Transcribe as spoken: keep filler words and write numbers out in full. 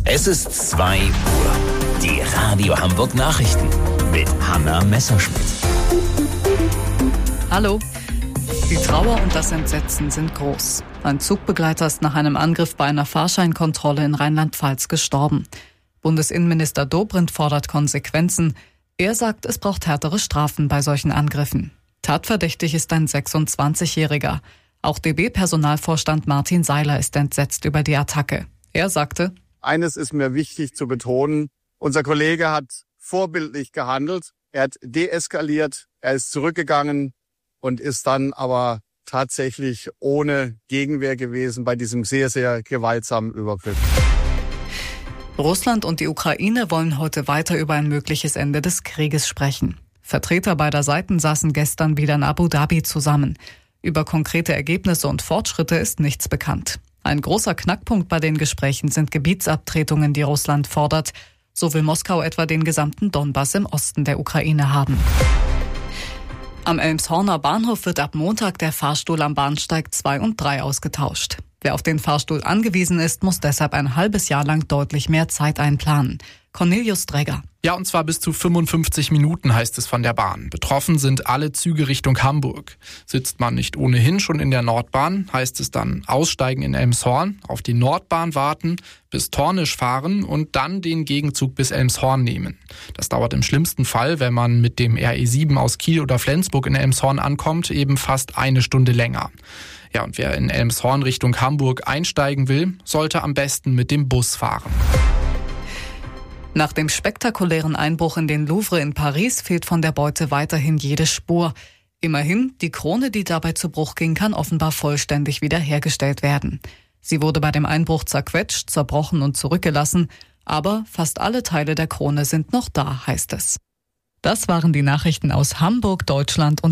Es ist zwei Uhr. Die Radio Hamburg Nachrichten mit Hanna Messerschmidt. Hallo. Die Trauer und das Entsetzen sind groß. Ein Zugbegleiter ist nach einem Angriff bei einer Fahrscheinkontrolle in Rheinland-Pfalz gestorben. Bundesinnenminister Dobrindt fordert Konsequenzen. Er sagt, es braucht härtere Strafen bei solchen Angriffen. Tatverdächtig ist ein sechsundzwanzigjähriger. Auch D B-Personalvorstand Martin Seiler ist entsetzt über die Attacke. Er sagte: Eines ist mir wichtig zu betonen. Unser Kollege hat vorbildlich gehandelt. Er hat deeskaliert, er ist zurückgegangen und ist dann aber tatsächlich ohne Gegenwehr gewesen bei diesem sehr, sehr gewaltsamen Übergriff. Russland und die Ukraine wollen heute weiter über ein mögliches Ende des Krieges sprechen. Vertreter beider Seiten saßen gestern wieder in Abu Dhabi zusammen. Über konkrete Ergebnisse und Fortschritte ist nichts bekannt. Ein großer Knackpunkt bei den Gesprächen sind Gebietsabtretungen, die Russland fordert. So will Moskau etwa den gesamten Donbass im Osten der Ukraine haben. Am Elmshorner Bahnhof wird ab Montag der Fahrstuhl am Bahnsteig zwei und drei ausgetauscht. Wer auf den Fahrstuhl angewiesen ist, muss deshalb ein halbes Jahr lang deutlich mehr Zeit einplanen. Cornelius Dregger. Ja, und zwar bis zu fünfundfünfzig Minuten heißt es von der Bahn. Betroffen sind alle Züge Richtung Hamburg. Sitzt man nicht ohnehin schon in der Nordbahn, heißt es dann aussteigen in Elmshorn, auf die Nordbahn warten, bis Tornisch fahren und dann den Gegenzug bis Elmshorn nehmen. Das dauert im schlimmsten Fall, wenn man mit dem R E sieben aus Kiel oder Flensburg in Elmshorn ankommt, eben fast eine Stunde länger. Ja, und wer in Elmshorn Richtung Hamburg einsteigen will, sollte am besten mit dem Bus fahren. Nach dem spektakulären Einbruch in den Louvre in Paris fehlt von der Beute weiterhin jede Spur. Immerhin, die Krone, die dabei zu Bruch ging, kann offenbar vollständig wiederhergestellt werden. Sie wurde bei dem Einbruch zerquetscht, zerbrochen und zurückgelassen, aber fast alle Teile der Krone sind noch da, heißt es. Das waren die Nachrichten aus Hamburg, Deutschland und